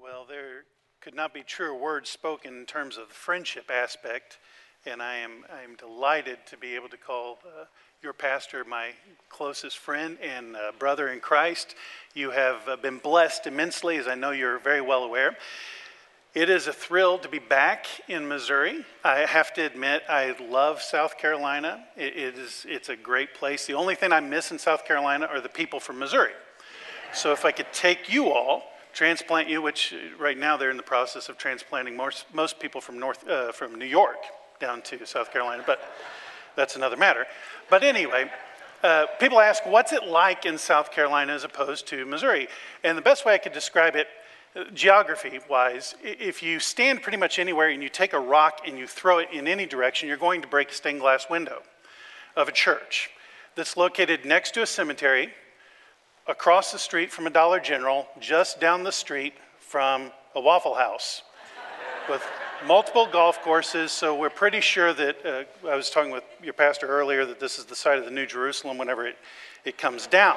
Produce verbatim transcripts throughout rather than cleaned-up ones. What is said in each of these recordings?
Well, there could not be truer words spoken in terms of the friendship aspect, and I am I am delighted to be able to call uh, your pastor my closest friend and uh, brother in Christ. You have uh, been blessed immensely, as I know you're very well aware. It is a thrill to be back in Missouri. I have to admit, I love South Carolina. It, it is it's a great place. The only thing I miss in South Carolina are the people from Missouri. So if I could take you all, transplant you, which right now they're in the process of transplanting most, most people from North uh, from New York down to South Carolina, but that's another matter. But anyway, uh, people ask, what's it like in South Carolina as opposed to Missouri? And the best way I could describe it, uh, geography-wise, if you stand pretty much anywhere and you take a rock and you throw it in any direction, you're going to break a stained glass window of a church that's located next to a cemetery, across the street from a Dollar General, just down the street from a Waffle House with multiple golf courses. So we're pretty sure that, uh, I was talking with your pastor earlier, that this is the site of the New Jerusalem whenever it, it comes down.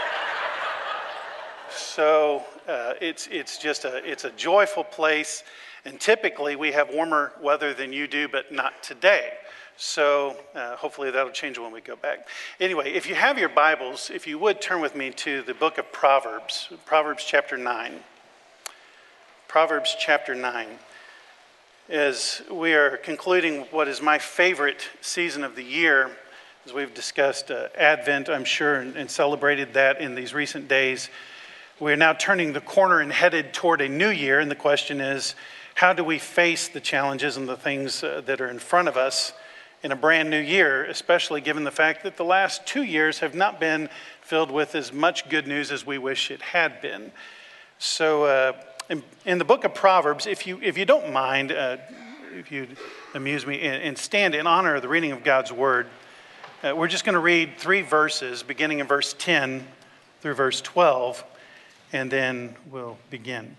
So uh, it's it's just a, it's a joyful place. And typically we have warmer weather than you do, but not today. So uh, hopefully that'll change when we go back. Anyway, if you have your Bibles, if you would turn with me to the book of Proverbs, Proverbs chapter nine. Proverbs chapter nine. As we are concluding what is my favorite season of the year, as we've discussed uh, Advent, I'm sure, and, and celebrated that in these recent days, we're now turning the corner and headed toward a new year. And the question is, how do we face the challenges and the things uh, that are in front of us in a brand new year, especially given the fact that the last two years have not been filled with as much good news as we wish it had been. So uh, in, in the book of Proverbs, if you if you don't mind, uh, if you'd amuse me and, and stand in honor of the reading of God's word, uh, we're just going to read three verses, beginning in verse ten through verse twelve, and then we'll begin.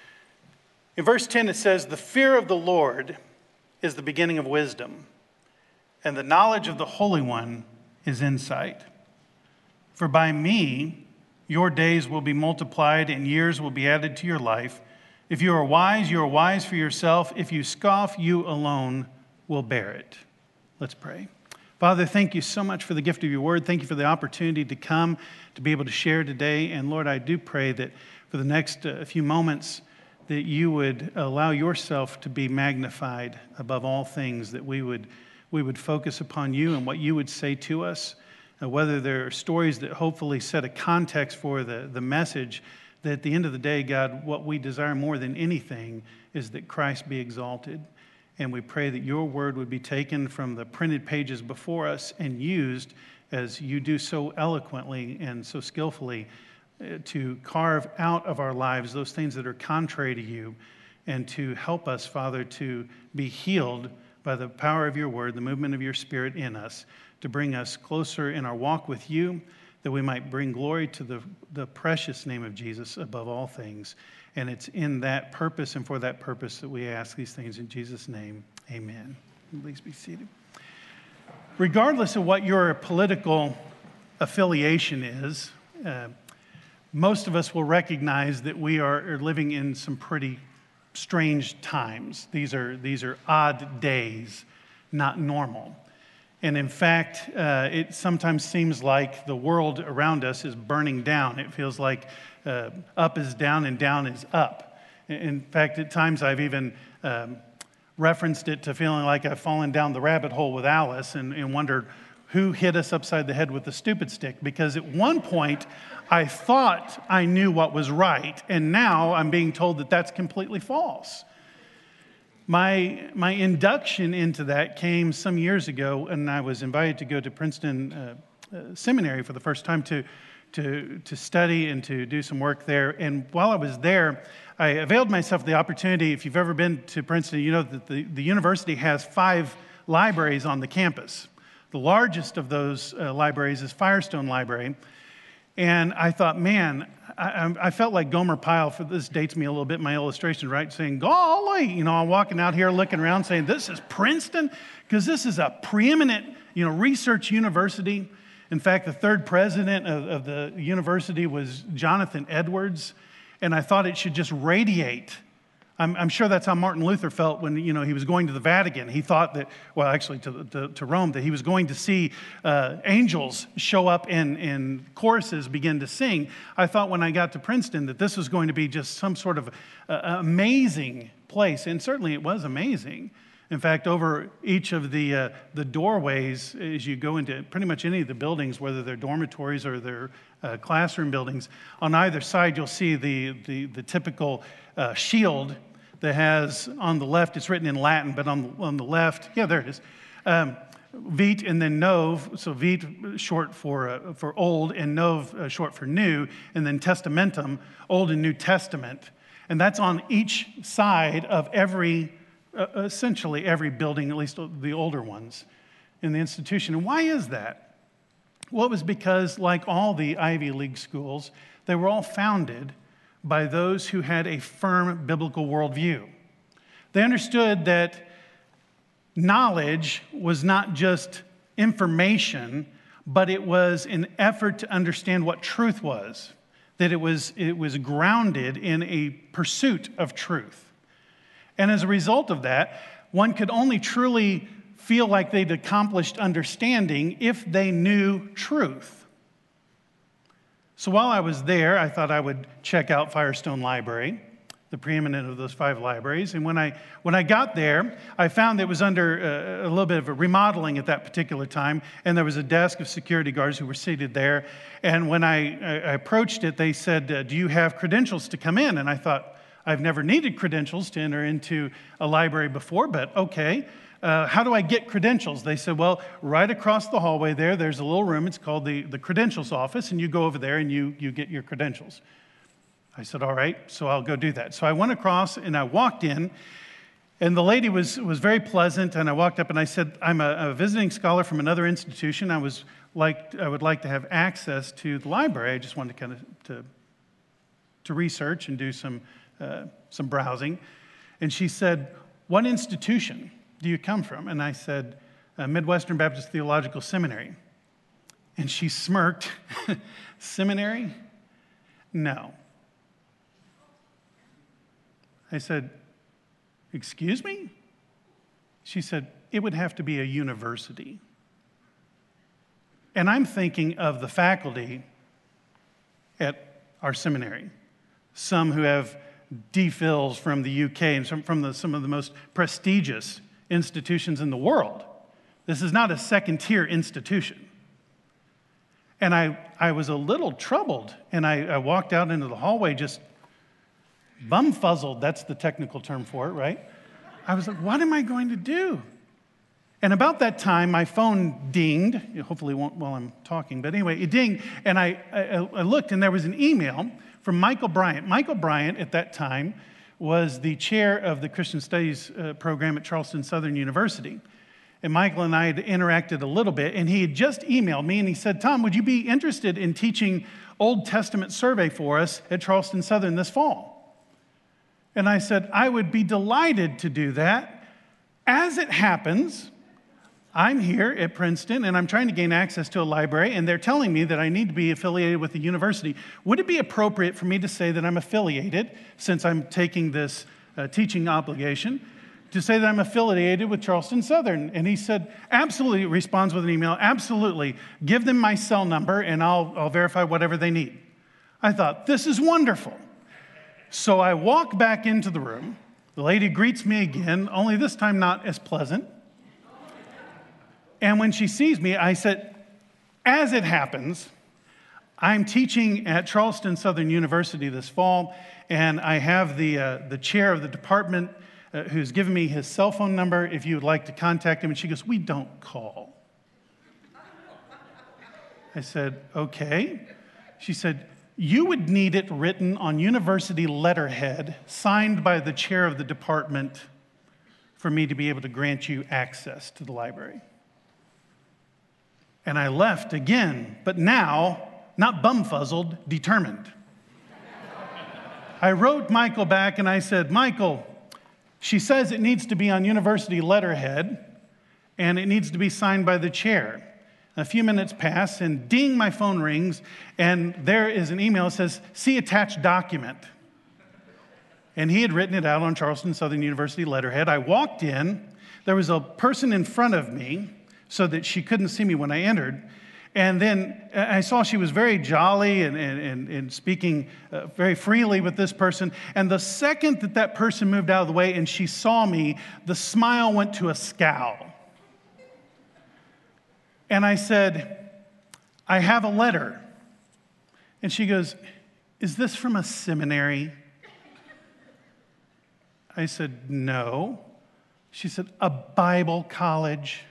In verse ten it says, "The fear of the Lord is the beginning of wisdom, and the knowledge of the Holy One is insight. For by me your days will be multiplied and years will be added to your life. If you are wise, you are wise for yourself. If you scoff, you alone will bear it." Let's pray. Father, thank you so much for the gift of your word. Thank you for the opportunity to come, to be able to share today. And Lord, I do pray that for the next uh, few moments, that you would allow yourself to be magnified above all things, that we would We would focus upon you and what you would say to us, uh, whether there are stories that hopefully set a context for the, the message, that at the end of the day, God, what we desire more than anything is that Christ be exalted. And we pray that your word would be taken from the printed pages before us and used, as you do so eloquently and so skillfully, uh, to carve out of our lives those things that are contrary to you, and to help us, Father, to be healed by the power of your word, the movement of your spirit in us, to bring us closer in our walk with you, that we might bring glory to the, the precious name of Jesus above all things. And it's in that purpose and for that purpose that we ask these things in Jesus' name. Amen. Please be seated. Regardless of what your political affiliation is, uh, most of us will recognize that we are, are living in some pretty strange times. These are these are odd days, not normal. And in fact, uh, it sometimes seems like the world around us is burning down. It feels like uh, up is down and down is up. In fact, at times I've even um, referenced it to feeling like I've fallen down the rabbit hole with Alice and, and wondered who hit us upside the head with the stupid stick. Because at one point, I thought I knew what was right, and now I'm being told that that's completely false. My, my induction into that came some years ago, and I was invited to go to Princeton uh, uh, Seminary for the first time to, to, to study and to do some work there. And while I was there, I availed myself of the opportunity. If you've ever been to Princeton, you know that the, the university has five libraries on the campus. The largest of those uh, libraries is Firestone Library. And I thought, man, I, I felt like Gomer Pyle, for this dates me a little bit, my illustration, right? Saying, golly, you know, I'm walking out here looking around saying, this is Princeton? Because this is a preeminent, you know, research university. In fact, the third president of, of the university was Jonathan Edwards. and I thought it should just radiate. I'm, I'm sure that's how Martin Luther felt when, you know, he was going to the Vatican. He thought that, well, actually to, to, to Rome, that he was going to see uh, angels show up and, and choruses begin to sing. I thought when I got to Princeton that this was going to be just some sort of uh, amazing place, and certainly it was amazing. In fact, over each of the uh, the doorways, as you go into pretty much any of the buildings, whether they're dormitories or they're uh, classroom buildings, on either side you'll see the the, the typical uh, shield that has on the left, it's written in Latin, but on the, on the left, yeah, there it is, um, Vit and then Nov, so Vit short for uh, for old and Nov uh, short for new, and then Testamentum, Old and New Testament. And that's on each side of every, uh, essentially every building, at least the older ones in the institution. And why is that? Well, it was because, like all the Ivy League schools, they were all founded by those who had a firm biblical worldview. They understood that knowledge was not just information, but it was an effort to understand what truth was, that it was, it was grounded in a pursuit of truth. And as a result of that, one could only truly feel like they'd accomplished understanding if they knew truth. So while I was there, I thought I would check out Firestone Library, the preeminent of those five libraries. And when I when I got there, I found that it was under uh, a little bit of a remodeling at that particular time, and there was a desk of security guards who were seated there. And when I, I approached it, they said, uh, do you have credentials to come in? And I thought, I've never needed credentials to enter into a library before, but okay. Uh, how do I get credentials? They said, well, right across the hallway there, there's a little room. It's called the, the credentials office, and you go over there and you, you get your credentials. I said, all right, so I'll go do that. So I went across and I walked in, and the lady was, was very pleasant, and I walked up and I said, I'm a, a visiting scholar from another institution. I was like, I would like to have access to the library. I just wanted to kind of to, to research and do some, uh, some browsing. And she said, what institution do you come from? And I said, uh, Midwestern Baptist Theological Seminary. And she smirked. Seminary? No. I said, excuse me? She said, it would have to be a university. And I'm thinking of the faculty at our seminary, some who have D Phils from the U K and some from the, some of the most prestigious institutions in the world. This is not a second-tier institution. And I, I was a little troubled, and I, I walked out into the hallway just bumfuzzled. That's the technical term for it, right? I was like, what am I going to do? And about that time, my phone dinged. Hopefully it won't while I'm talking, but anyway, it dinged, and I, I, I looked, and there was an email from Michael Bryant. Michael Bryant, at that time, was the chair of the Christian Studies uh, program at Charleston Southern University. And Michael and I had interacted a little bit, and he had just emailed me, and he said, Tom, would you be interested in teaching Old Testament survey for us at Charleston Southern this fall? And I said, I would be delighted to do that. As it happens, I'm here at Princeton, and I'm trying to gain access to a library, and they're telling me that I need to be affiliated with the university. Would it be appropriate for me to say that I'm affiliated, since I'm taking this uh, teaching obligation, to say that I'm affiliated with Charleston Southern? And he said, absolutely, responds with an email, absolutely. Give them my cell number, and I'll, I'll verify whatever they need. I thought, this is wonderful. So I walk back into the room. The lady greets me again, only this time not as pleasant. And when she sees me, I said, as it happens, I'm teaching at Charleston Southern University this fall, and I have the, uh, the chair of the department uh, who's given me his cell phone number if you would like to contact him. And she goes, we don't call. I said, okay. She said, you would need it written on university letterhead, signed by the chair of the department, for me to be able to grant you access to the library. And I left again, but now, not bumfuzzled, determined. I wrote Michael back and I said, Michael, she says it needs to be on university letterhead and it needs to be signed by the chair. A few minutes pass and ding, my phone rings, and there is an email that says, see attached document. And he had written it out on Charleston Southern University letterhead. I walked in. There was a person in front of me so that she couldn't see me when I entered. And then I saw she was very jolly and, and, and speaking uh, very freely with this person. And the second that that person moved out of the way and she saw me, the smile went to a scowl. And I said, I have a letter. And she goes, is this from a seminary? I said, no. She said, a Bible college.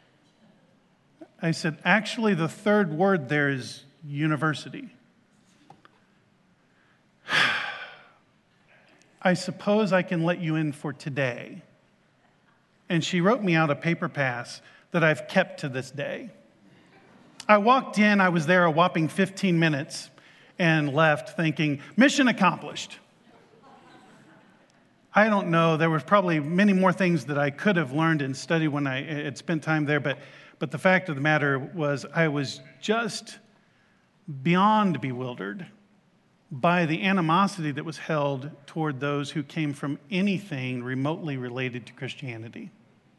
I said, actually, the third word there is university. I suppose I can let you in for today. And she wrote me out a paper pass that I've kept to this day. I walked in, I was there a whopping fifteen minutes and left thinking, mission accomplished. I don't know, there was probably many more things that I could have learned and studied when I had spent time there, but But the fact of the matter was I was just beyond bewildered by the animosity that was held toward those who came from anything remotely related to Christianity.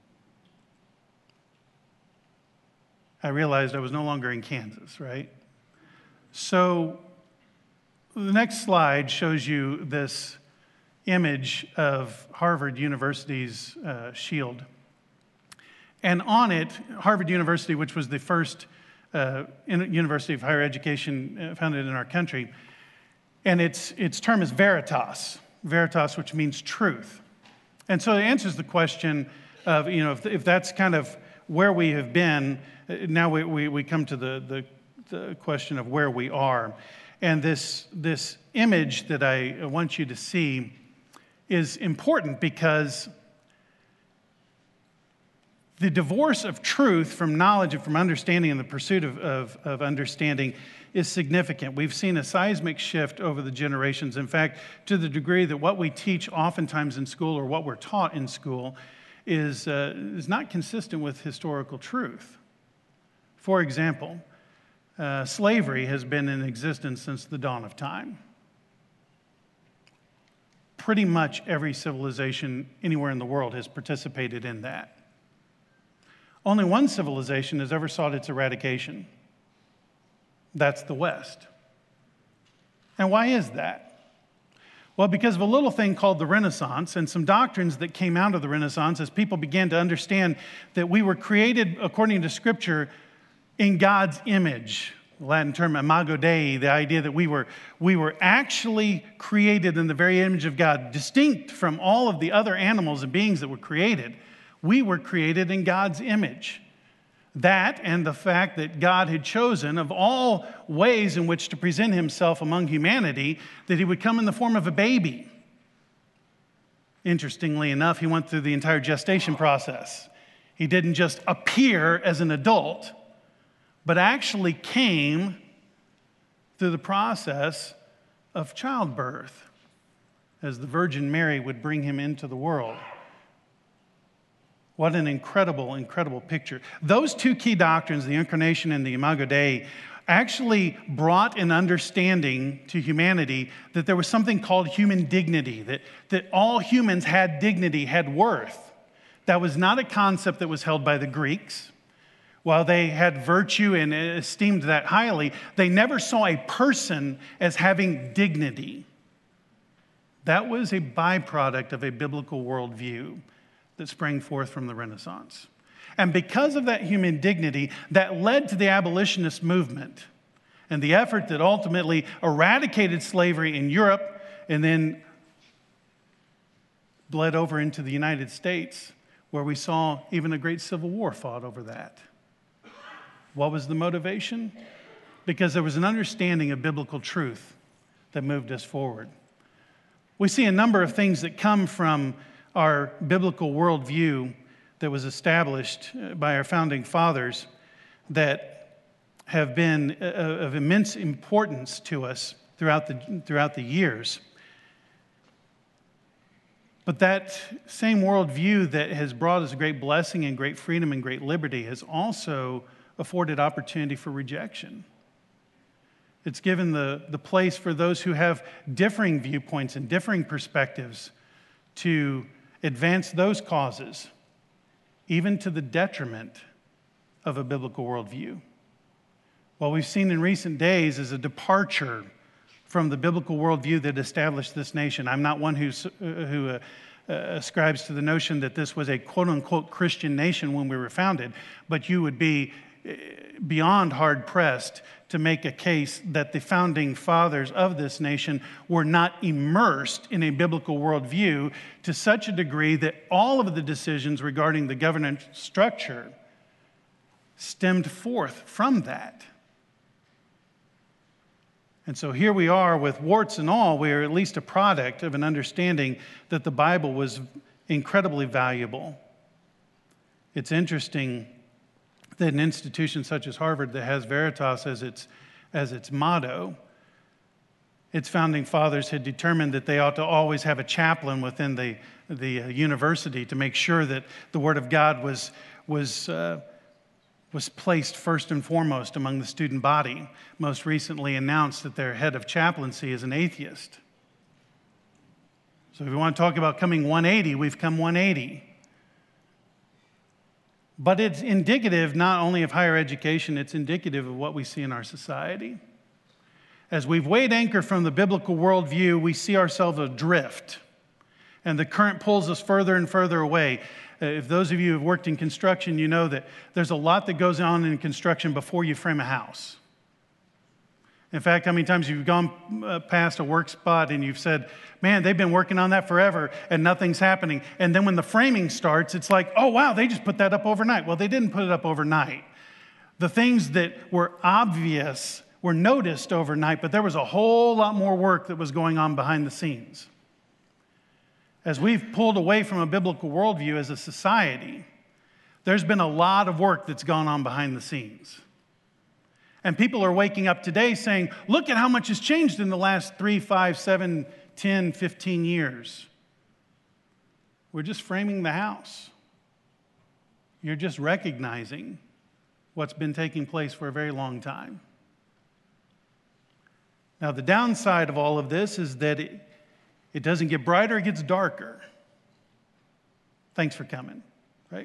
I realized I was no longer in Kansas, right? So the next slide shows you this image of Harvard University's uh, shield. And on it, Harvard University, which was the first uh, university of higher education uh, founded in our country, and its, its term is Veritas, Veritas, which means truth. And so it answers the question of, you know, if, if that's kind of where we have been, now we, we, we come to the, the, the question of where we are. And this, this image that I want you to see is important because the divorce of truth from knowledge and from understanding and the pursuit of, of, of understanding is significant. We've seen a seismic shift over the generations. In fact, to the degree that what we teach oftentimes in school or what we're taught in school is, uh, is not consistent with historical truth. For example, uh, slavery has been in existence since the dawn of time. Pretty much every civilization anywhere in the world has participated in that. Only one civilization has ever sought its eradication. That's the West. And why is that? Well, because of a little thing called the Renaissance and some doctrines that came out of the Renaissance as people began to understand that we were created, according to Scripture, in God's image. The Latin term imago Dei, the idea that we were, we were actually created in the very image of God, distinct from all of the other animals and beings that were created. We were created in God's image. That and the fact that God had chosen, of all ways in which to present himself among humanity, that he would come in the form of a baby. Interestingly enough, he went through the entire gestation process. He didn't just appear as an adult, but actually came through the process of childbirth, as the Virgin Mary would bring him into the world. What an incredible, incredible picture. Those two key doctrines, the Incarnation and the Imago Dei, actually brought an understanding to humanity that there was something called human dignity, that, that all humans had dignity, had worth. That was not a concept that was held by the Greeks. While they had virtue and esteemed that highly, they never saw a person as having dignity. That was a byproduct of a biblical worldview that sprang forth from the Renaissance. And because of that human dignity, that led to the abolitionist movement and the effort that ultimately eradicated slavery in Europe and then bled over into the United States, where we saw even a great civil war fought over that. What was the motivation? Because there was an understanding of biblical truth that moved us forward. We see a number of things that come from our biblical worldview that was established by our founding fathers that have been of immense importance to us throughout the, throughout the years. But that same worldview that has brought us great blessing and great freedom and great liberty has also afforded opportunity for rejection. It's given the, the place for those who have differing viewpoints and differing perspectives to advance those causes, even to the detriment of a biblical worldview. What we've seen in recent days is a departure from the biblical worldview that established this nation. I'm not one who's, who uh, uh, ascribes to the notion that this was a quote-unquote Christian nation when we were founded, but you would be beyond hard-pressed to make a case that the founding fathers of this nation were not immersed in a biblical worldview to such a degree that all of the decisions regarding the governance structure stemmed forth from that. And so here we are with warts and all, we are at least a product of an understanding that the Bible was incredibly valuable. It's interesting that an institution such as Harvard that has Veritas as its, as its motto, its founding fathers had determined that they ought to always have a chaplain within the, the uh, university to make sure that the Word of God was, was, uh, was placed first and foremost among the student body. Most recently announced that their head of chaplaincy is an atheist. So if we want to talk about coming one eighty, we've come one eighty. But it's indicative not only of higher education, it's indicative of what we see in our society. As we've weighed anchor from the biblical worldview, we see ourselves adrift, and the current pulls us further and further away. If those of you who have worked in construction, you know that there's a lot that goes on in construction before you frame a house. In fact, how many times you've gone past a work spot and you've said, man, they've been working on that forever and nothing's happening. And then when the framing starts, it's like, oh, wow, they just put that up overnight. Well, they didn't put it up overnight. The things that were obvious were noticed overnight, but there was a whole lot more work that was going on behind the scenes. As we've pulled away from a biblical worldview as a society, there's been a lot of work that's gone on behind the scenes. And people are waking up today saying, look at how much has changed in the last three, five, seven, ten, fifteen years. We're just framing the house. You're just recognizing what's been taking place for a very long time. Now, the downside of all of this is that it, it doesn't get brighter, it gets darker. Thanks for coming, right?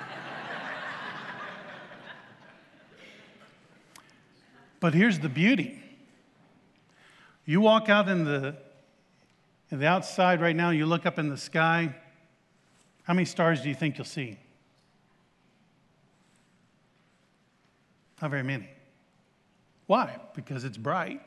But here's the beauty. You walk out in the, in the outside right now, you look up in the sky, how many stars do you think you'll see? Not very many. Why? Because it's bright.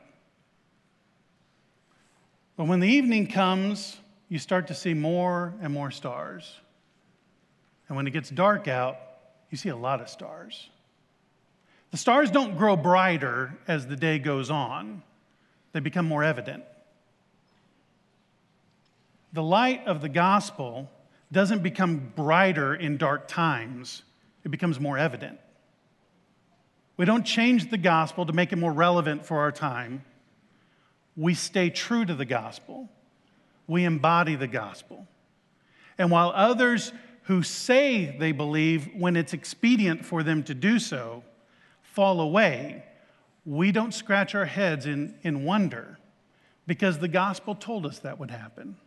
But when the evening comes, you start to see more and more stars. And when it gets dark out, you see a lot of stars. The stars don't grow brighter as the day goes on. They become more evident. The light of the gospel doesn't become brighter in dark times. It becomes more evident. We don't change the gospel to make it more relevant for our time. We stay true to the gospel. We embody the gospel. And while others who say they believe when it's expedient for them to do so fall away, we don't scratch our heads in, in wonder because the gospel told us that would happen.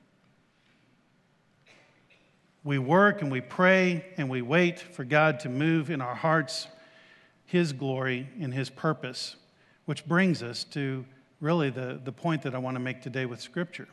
We work and we pray and we wait for God to move in our hearts His glory and His purpose, which brings us to really the, the point that I want to make today with Scripture.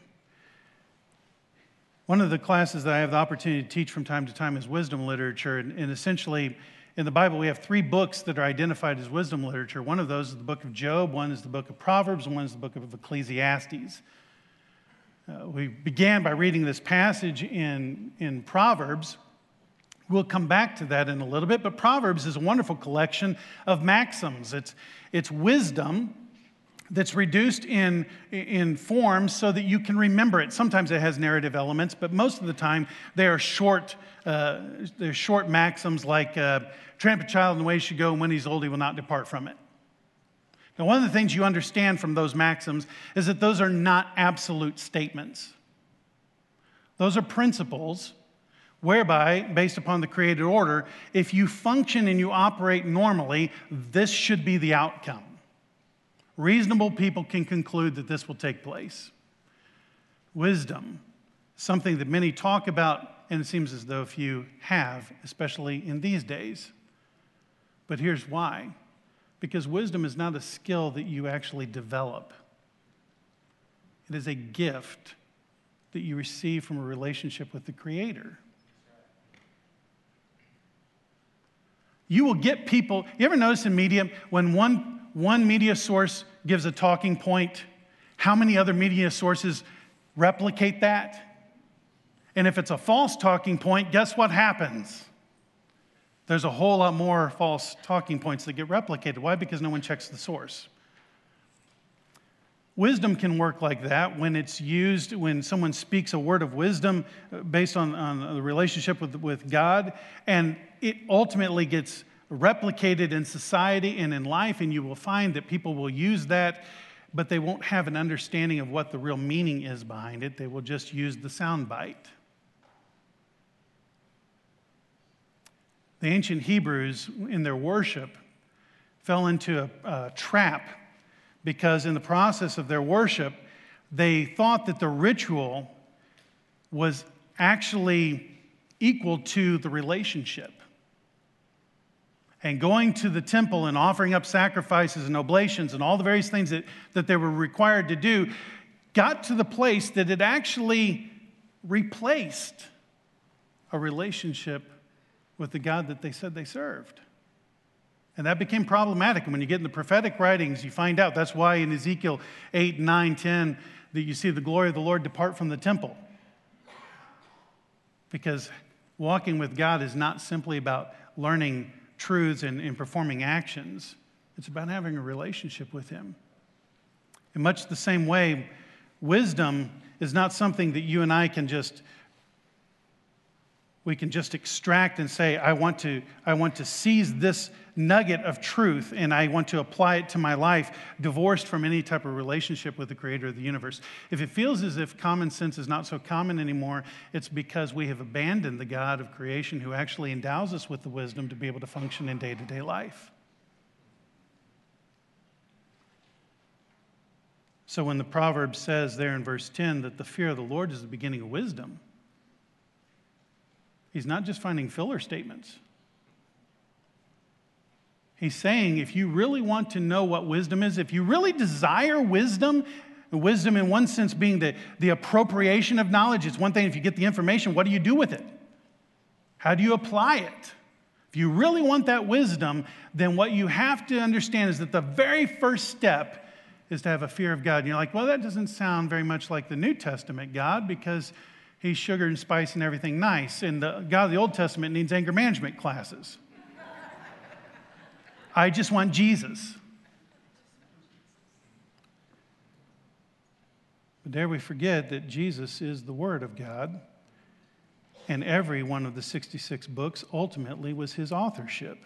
One of the classes that I have the opportunity to teach from time to time is wisdom literature, and, and essentially in the Bible, we have three books that are identified as wisdom literature. One of those is the book of Job, one is the book of Proverbs, and one is the book of Ecclesiastes. Uh, we began by reading this passage in, in Proverbs. We'll come back to that in a little bit, but Proverbs is a wonderful collection of maxims. It's, it's wisdom that's reduced in, in form so that you can remember it. Sometimes it has narrative elements, but most of the time they are short, uh, they're short maxims like, uh, train up a child in the way he should go, and when he's old, he will not depart from it. Now, one of the things you understand from those maxims is that those are not absolute statements. Those are principles whereby, based upon the created order, if you function and you operate normally, this should be the outcome. Reasonable people can conclude that this will take place. Wisdom, something that many talk about, and it seems as though few have, especially in these days. But here's why. Because wisdom is not a skill that you actually develop. It is a gift that you receive from a relationship with the Creator. You will get people, you ever notice in media, when one, one media source gives a talking point, how many other media sources replicate that? And if it's a false talking point, guess what happens? There's a whole lot more false talking points that get replicated. Why? Because no one checks the source. Wisdom can work like that when it's used, when someone speaks a word of wisdom based on, on the relationship with, with God, and it ultimately gets replicated in society and in life, and you will find that people will use that, but they won't have an understanding of what the real meaning is behind it. They will just use the soundbite. The ancient Hebrews, in their worship, fell into a, a trap because in the process of their worship, they thought that the ritual was actually equal to the relationship. And going to the temple and offering up sacrifices and oblations and all the various things that, that they were required to do got to the place that it actually replaced a relationship with the God that they said they served. And that became problematic. And when you get in the prophetic writings, you find out. That's why in Ezekiel eight, nine, ten, that you see the glory of the Lord depart from the temple. Because walking with God is not simply about learning truths and, and performing actions. It's about having a relationship with Him. In much the same way, wisdom is not something that you and I can just we can just extract and say, I want to, I want to seize this nugget of truth and I want to apply it to my life, divorced from any type of relationship with the Creator of the universe. If it feels as if common sense is not so common anymore, it's because we have abandoned the God of creation who actually endows us with the wisdom to be able to function in day-to-day life. So when the proverb says there in verse ten that the fear of the Lord is the beginning of wisdom, He's not just finding filler statements. He's saying if you really want to know what wisdom is, if you really desire wisdom, wisdom in one sense being the, the appropriation of knowledge, it's one thing if you get the information, what do you do with it? How do you apply it? If you really want that wisdom, then what you have to understand is that the very first step is to have a fear of God. And you're like, well, that doesn't sound very much like the New Testament God because He's sugar and spice and everything nice. And the God of the Old Testament needs anger management classes. I just want Jesus. But dare we forget that Jesus is the Word of God, and every one of the sixty-six books ultimately was His authorship.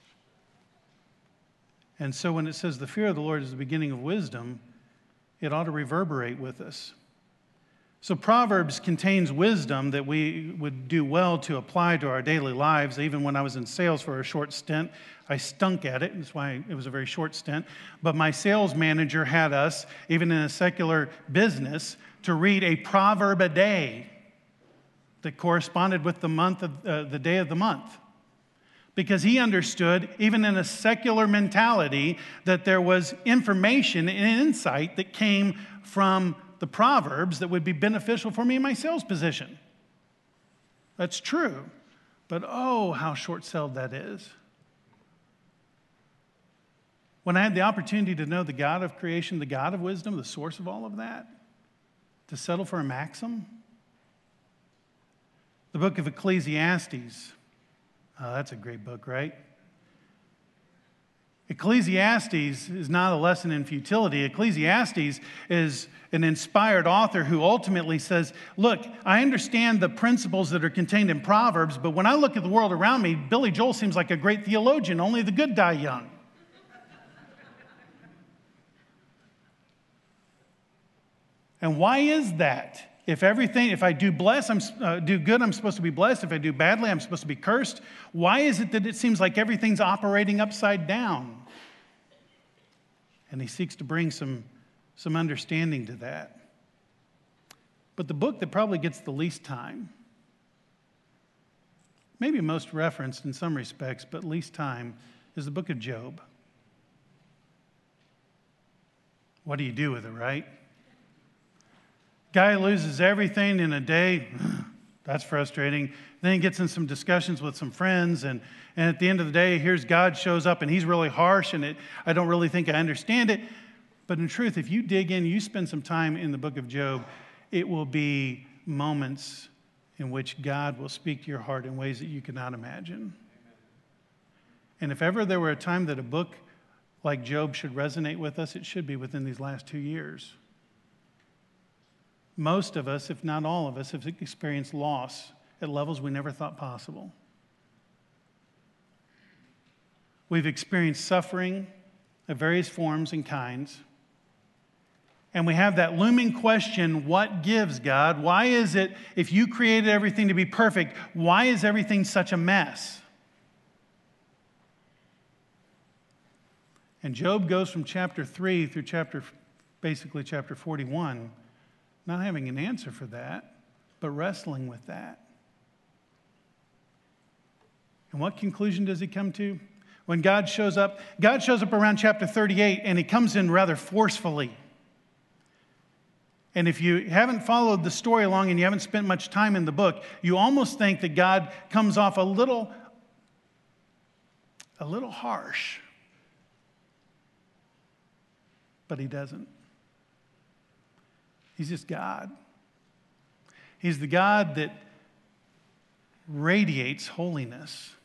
And so when it says the fear of the Lord is the beginning of wisdom, it ought to reverberate with us. So Proverbs contains wisdom that we would do well to apply to our daily lives. Even when I was in sales for a short stint, I stunk at it. That's why it was a very short stint. But my sales manager had us, even in a secular business, to read a proverb a day that corresponded with the month of uh, the day of the month. Because he understood, even in a secular mentality, that there was information and insight that came from the Proverbs that would be beneficial for me in my sales position. That's true. But oh, how short-sold that is. When I had the opportunity to know the God of creation, the God of wisdom, the source of all of that, to settle for a maxim. The book of Ecclesiastes. Oh, that's a great book, right? Ecclesiastes is not a lesson in futility. Ecclesiastes is an inspired author who ultimately says, look, I understand the principles that are contained in Proverbs, but when I look at the world around me, Billy Joel seems like a great theologian. Only the good die young. And why is that? If everything, if I do bless, I'm uh, do good, I'm supposed to be blessed. If I do badly, I'm supposed to be cursed. Why is it that it seems like everything's operating upside down? And he seeks to bring some, some understanding to that. But the book that probably gets the least time, maybe most referenced in some respects, but least time, is the book of Job. What do you do with it, right? Guy loses everything in a day. That's frustrating. Then he gets in some discussions with some friends, and, and at the end of the day, here's God shows up, and he's really harsh, and it, I don't really think I understand it. But in truth, if you dig in, you spend some time in the book of Job, it will be moments in which God will speak to your heart in ways that you cannot imagine. And if ever there were a time that a book like Job should resonate with us, it should be within these last two years. Most of us, if not all of us, have experienced loss at levels we never thought possible. We've experienced suffering of various forms and kinds. And we have that looming question, what gives, God? Why is it, if you created everything to be perfect, why is everything such a mess? And Job goes from chapter three through chapter, basically chapter forty-one, not having an answer for that, but wrestling with that. And what conclusion does he come to? When God shows up, God shows up around chapter thirty-eight, and he comes in rather forcefully. And if you haven't followed the story along and you haven't spent much time in the book, you almost think that God comes off a little, a little harsh. But he doesn't. He's just God. He's the God that radiates holiness.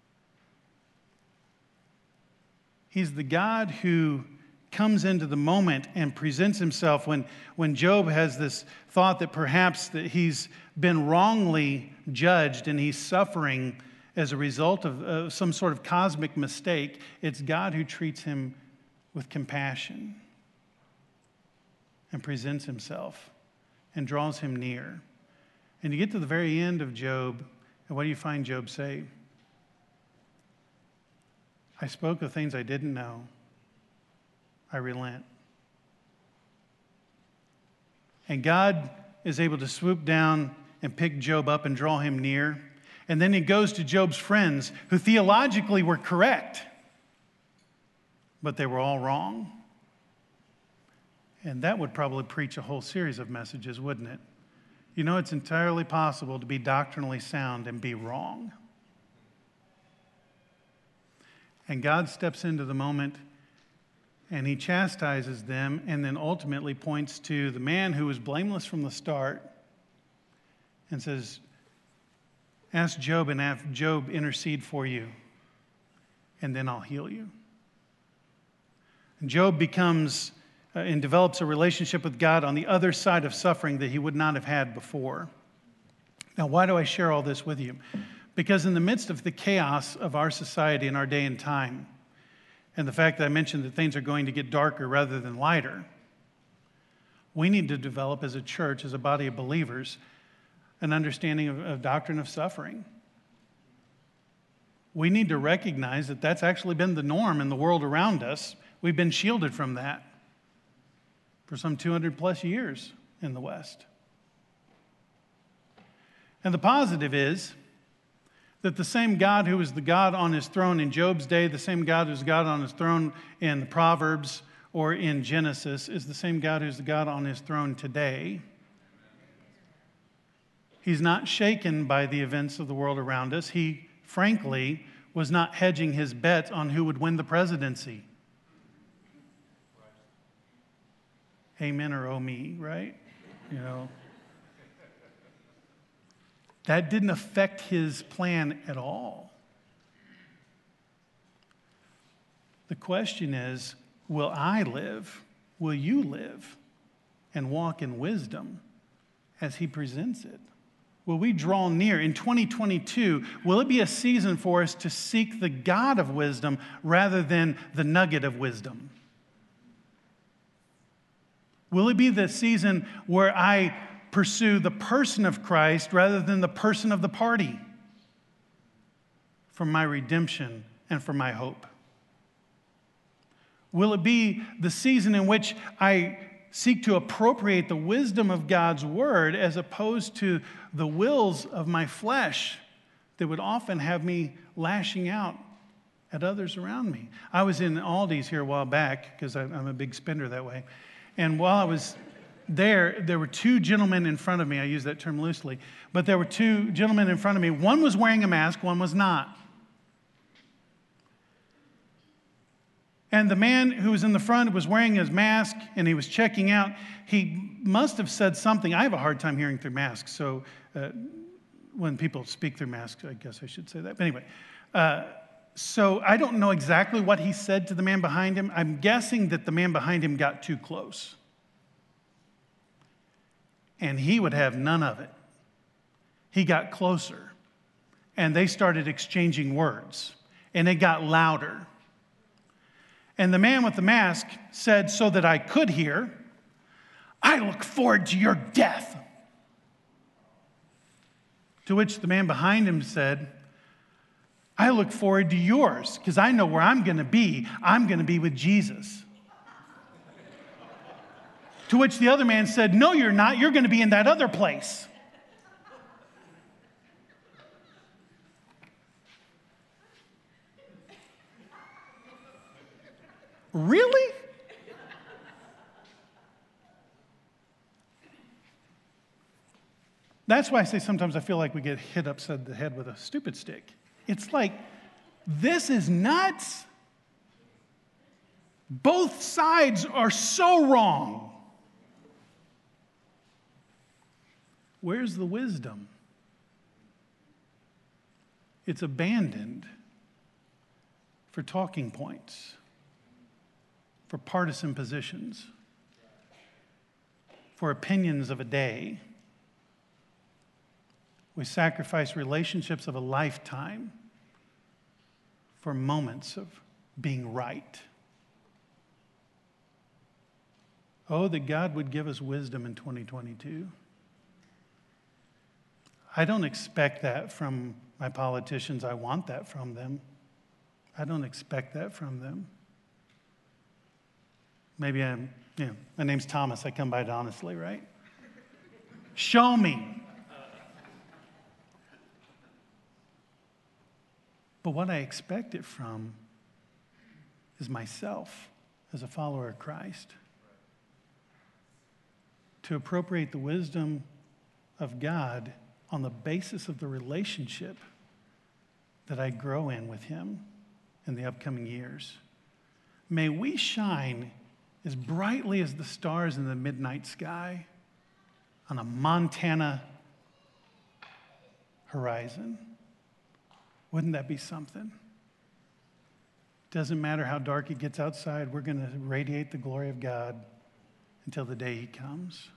He's the God who comes into the moment and presents himself when, when Job has this thought that perhaps that he's been wrongly judged and he's suffering as a result of uh, some sort of cosmic mistake. It's God who treats him with compassion and presents himself and draws him near. And you get to the very end of Job, and what do you find Job say? I spoke of things I didn't know. I relent. And God is able to swoop down and pick Job up and draw him near. And then he goes to Job's friends, who theologically were correct, but they were all wrong. And that would probably preach a whole series of messages, wouldn't it? You know, it's entirely possible to be doctrinally sound and be wrong. And God steps into the moment and he chastises them and then ultimately points to the man who was blameless from the start and says, ask Job and have Job intercede for you, and then I'll heal you. And Job becomes uh, and develops a relationship with God on the other side of suffering that he would not have had before. Now, why do I share all this with you? Because in the midst of the chaos of our society in our day and time, and the fact that I mentioned that things are going to get darker rather than lighter, we need to develop as a church, as a body of believers, an understanding of, of doctrine of suffering. We need to recognize that that's actually been the norm in the world around us. We've been shielded from that for some two hundred plus years in the West. And the positive is that the same God who was the God on his throne in Job's day, the same God who's God on his throne in the Proverbs or in Genesis, is the same God who's the God on his throne today. He's not shaken by the events of the world around us. He, frankly, was not hedging his bets on who would win the presidency. Amen or oh me, right? You know. That didn't affect his plan at all. The question is, will I live? Will you live and walk in wisdom as he presents it? Will we draw near? In twenty twenty-two, will it be a season for us to seek the God of wisdom rather than the nugget of wisdom? Will it be the season where I pursue the person of Christ rather than the person of the party for my redemption and for my hope? Will it be the season in which I seek to appropriate the wisdom of God's word as opposed to the wills of my flesh that would often have me lashing out at others around me? I was in Aldi's here a while back because I'm a big spender that way. And while I was there, there were two gentlemen in front of me. I use that term loosely. But there were two gentlemen in front of me. One was wearing a mask, one was not. And the man who was in the front was wearing his mask, and he was checking out. He must have said something. I have a hard time hearing through masks, so uh, when people speak through masks, I guess I should say that. But anyway, uh, so I don't know exactly what he said to the man behind him. I'm guessing that the man behind him got too close. And he would have none of it. He got closer, and they started exchanging words, and it got louder. And the man with the mask said, so that I could hear, I look forward to your death. To which the man behind him said, I look forward to yours, because I know where I'm going to be. I'm going to be with Jesus. To which the other man said, no, you're not. You're going to be in that other place. Really? That's why I say sometimes I feel like we get hit upside the head with a stupid stick. It's like, this is nuts. Both sides are so wrong. Where's the wisdom? It's abandoned for talking points, for partisan positions, for opinions of a day. We sacrifice relationships of a lifetime for moments of being right. Oh, that God would give us wisdom in twenty twenty-two. I don't expect that from my politicians. I want that from them. I don't expect that from them. Maybe I'm, you know, my name's Thomas. I come by it honestly, right? Show me. But what I expect it from is myself as a follower of Christ. To appropriate the wisdom of God on the basis of the relationship that I grow in with Him in the upcoming years. May we shine as brightly as the stars in the midnight sky on a Montana horizon. Wouldn't that be something? Doesn't matter how dark it gets outside, we're going to radiate the glory of God until the day He comes.